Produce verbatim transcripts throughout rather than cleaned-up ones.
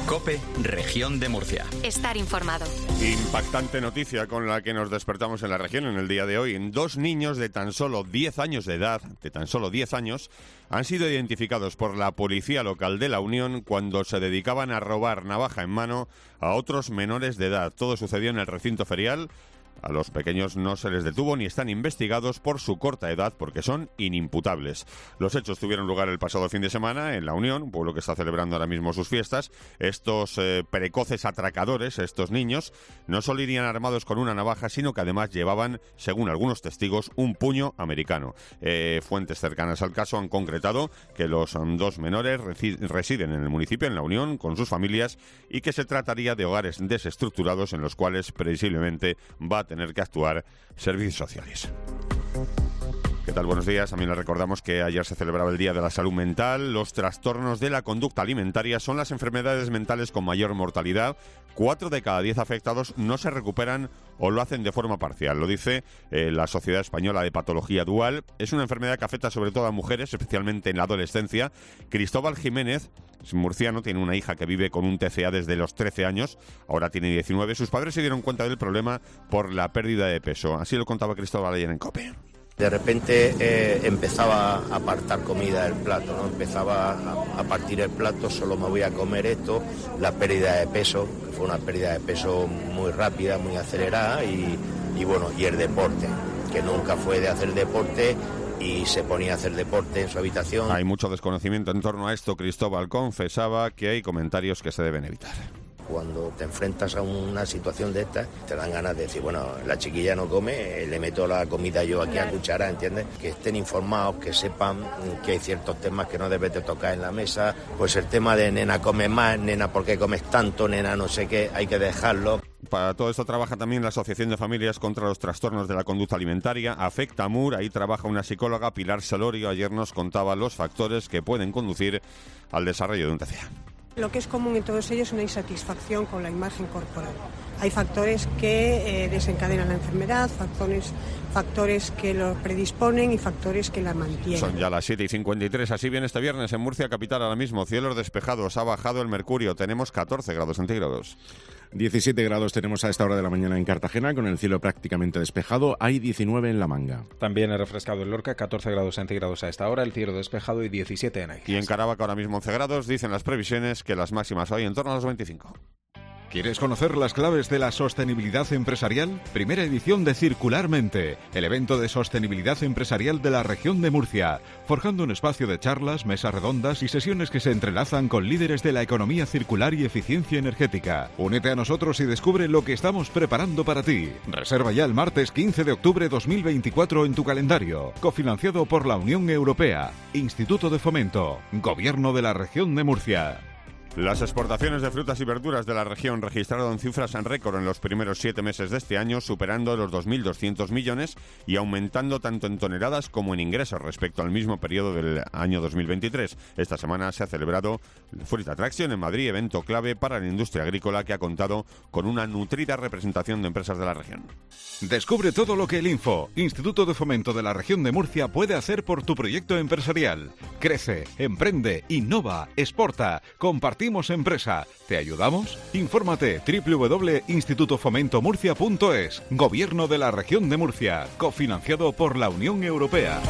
COPE, Región de Murcia. Estar informado. Impactante noticia con la que nos despertamos en la región en el día de hoy. Dos niños de tan solo diez años de edad, de tan solo diez años, han sido identificados por la policía local de La Unión cuando se dedicaban a robar navaja en mano a otros menores de edad. Todo sucedió en el recinto ferial. A los pequeños no se les detuvo ni están investigados por su corta edad porque son inimputables. Los hechos tuvieron lugar el pasado fin de semana en La Unión, un pueblo que está celebrando ahora mismo sus fiestas. Estos eh, precoces atracadores, estos niños, no solo irían armados con una navaja, sino que además llevaban, según algunos testigos, un puño americano. Eh, fuentes cercanas al caso han concretado que los um, dos menores reci- residen en el municipio, en La Unión, con sus familias, y que se trataría de hogares desestructurados en los cuales previsiblemente va a tener que actuar servicios sociales. ¿Qué tal? Buenos días. También les recordamos que ayer se celebraba el Día de la Salud Mental. Los trastornos de la conducta alimentaria son las enfermedades mentales con mayor mortalidad. Cuatro de cada diez afectados no se recuperan o lo hacen de forma parcial. Lo dice eh, la Sociedad Española de Patología Dual. Es una enfermedad que afecta sobre todo a mujeres, especialmente en la adolescencia. Cristóbal Jiménez, murciano, tiene una hija que vive con un T C A desde los trece años. Ahora tiene diecinueve. Sus padres se dieron cuenta del problema por la pérdida de peso. Así lo contaba Cristóbal ayer en COPE. De repente eh, empezaba a apartar comida del plato, ¿no? Empezaba a, a partir el plato, solo me voy a comer esto, la pérdida de peso, que fue una pérdida de peso muy rápida, muy acelerada, y, y bueno, y el deporte, que nunca fue de hacer deporte y se ponía a hacer deporte en su habitación. Hay mucho desconocimiento en torno a esto. Cristóbal confesaba que hay comentarios que se deben evitar. Cuando te enfrentas a una situación de esta, te dan ganas de decir, bueno, la chiquilla no come, le meto la comida yo aquí a cuchara, ¿entiendes? Que estén informados, que sepan que hay ciertos temas que no debes de tocar en la mesa. Pues el tema de nena come más, nena ¿por qué comes tanto? Nena no sé qué, hay que dejarlo. Para todo esto trabaja también la Asociación de Familias contra los Trastornos de la Conducta Alimentaria, Afectamur. Ahí trabaja una psicóloga, Pilar Solorio. Ayer nos contaba los factores que pueden conducir al desarrollo de un T C A. Lo que es común en todos ellos es una insatisfacción con la imagen corporal. Hay factores que eh, desencadenan la enfermedad, factores, factores que lo predisponen y factores que la mantienen. Son ya las siete y cincuenta y tres. Así bien este viernes en Murcia capital ahora mismo. Cielos despejados, ha bajado el mercurio. Tenemos catorce grados centígrados. diecisiete grados tenemos a esta hora de la mañana en Cartagena, con el cielo prácticamente despejado. Hay diecinueve en La Manga. También ha refrescado en Lorca, catorce grados centígrados a esta hora, el cielo despejado, y diecisiete en Aigues. Y en Caravaca ahora mismo once grados. Dicen las previsiones que las máximas hoy en torno a los veinticinco. ¿Quieres conocer las claves de la sostenibilidad empresarial? Primera edición de Circularmente, el evento de sostenibilidad empresarial de la región de Murcia, forjando un espacio de charlas, mesas redondas y sesiones que se entrelazan con líderes de la economía circular y eficiencia energética. Únete a nosotros y descubre lo que estamos preparando para ti. Reserva ya el martes quince de octubre de dos mil veinticuatro en tu calendario. Cofinanciado por la Unión Europea, Instituto de Fomento, Gobierno de la región de Murcia. Las exportaciones de frutas y verduras de la región registraron cifras en récord en los primeros siete meses de este año, superando los dos mil doscientos millones y aumentando tanto en toneladas como en ingresos respecto al mismo periodo del año dos mil veintitrés. Esta semana se ha celebrado Fruit Attraction en Madrid, evento clave para la industria agrícola que ha contado con una nutrida representación de empresas de la región. Descubre todo lo que el Info, Instituto de Fomento de la región de Murcia, puede hacer por tu proyecto empresarial. Crece, emprende, innova, exporta, compartimos empresa. ¿Te ayudamos? Infórmate doble u doble u doble u punto instituto fomento murcia punto es. Gobierno de la región de Murcia, cofinanciado por la Unión Europea.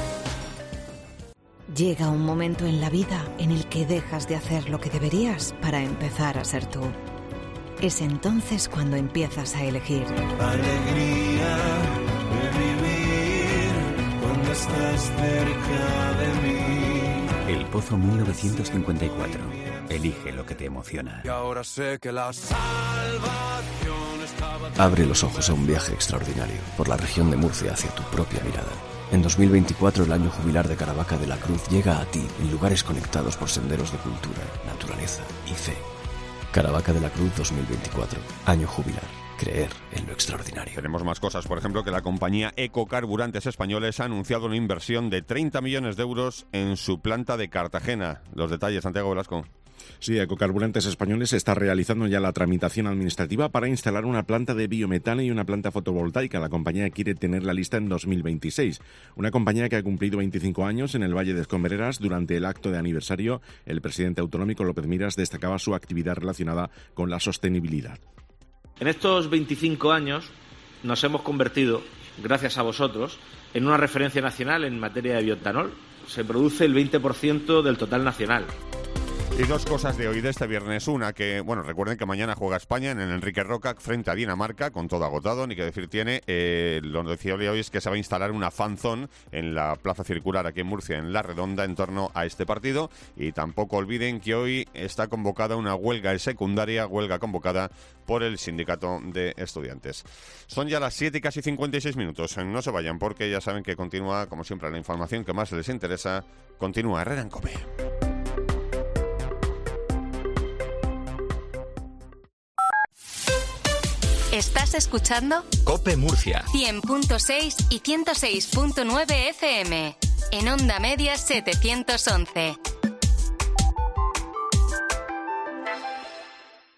Llega un momento en la vida en el que dejas de hacer lo que deberías para empezar a ser tú. Es entonces cuando empiezas a elegir. Alegría de vivir cuando estás cerca de mí. El Pozo mil novecientos cincuenta y cuatro. Elige lo que te emociona. Y ahora sé que la salvación estaba... Abre los ojos a un viaje extraordinario por la región de Murcia hacia tu propia mirada. En dos mil veinticuatro el año jubilar de Caravaca de la Cruz llega a ti en lugares conectados por senderos de cultura, naturaleza y fe. Caravaca de la Cruz dos mil veinticuatro, año jubilar. Creer en lo extraordinario. Tenemos más cosas, por ejemplo, que la compañía Ecocarburantes Españoles ha anunciado una inversión de treinta millones de euros en su planta de Cartagena. Los detalles, Santiago Velasco. Sí, Ecocarburantes Españoles está realizando ya la tramitación administrativa para instalar una planta de biometano y una planta fotovoltaica. La compañía quiere tenerla lista en dos mil veintiséis. Una compañía que ha cumplido veinticinco años en el Valle de Escombereras. Durante el acto de aniversario, el presidente autonómico López Miras destacaba su actividad relacionada con la sostenibilidad. En estos veinticinco años nos hemos convertido, gracias a vosotros, en una referencia nacional en materia de bioetanol. Se produce el veinte por ciento del total nacional. Y dos cosas de hoy, de este viernes. Una, que, bueno, recuerden que mañana juega España en el Enrique Roca frente a Dinamarca, con todo agotado, ni que decir tiene. Eh, lo noticiable hoy es que se va a instalar una fanzone en la Plaza Circular aquí en Murcia, en La Redonda, en torno a este partido. Y tampoco olviden que hoy está convocada una huelga secundaria, huelga convocada por el Sindicato de Estudiantes. Son ya las siete y casi cincuenta y seis minutos. No se vayan, porque ya saben que continúa, como siempre, la información que más les interesa. Continúa Herrera en COPE. ¿Estás escuchando? COPE Murcia. cien punto seis y ciento seis punto nueve F M. En onda media setecientos once.